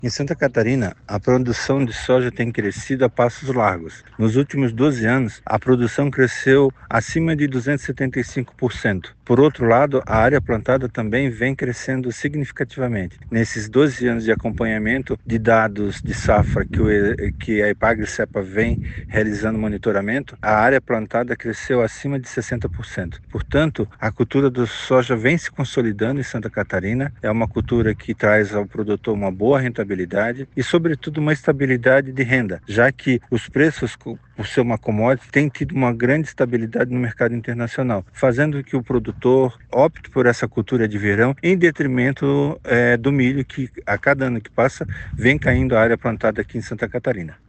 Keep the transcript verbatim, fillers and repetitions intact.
Em Santa Catarina, a produção de soja tem crescido a passos largos. Nos últimos doze anos, a produção cresceu acima de duzentos e setenta e cinco por cento. Por outro lado, a área plantada também vem crescendo significativamente. Nesses doze anos de acompanhamento de dados de safra que, o, que a Epagri-Cepa vem realizando monitoramento, a área plantada cresceu acima de sessenta por cento. Portanto, a cultura do soja vem se consolidando em Santa Catarina. É uma cultura que traz ao produtor uma boa rentabilidade e, sobretudo, uma estabilidade de renda, já que os preços, por ser uma commodity, têm tido uma grande estabilidade no mercado internacional, fazendo que o produtor opte por essa cultura de verão em detrimento é, do milho, que a cada ano que passa vem caindo a área plantada aqui em Santa Catarina.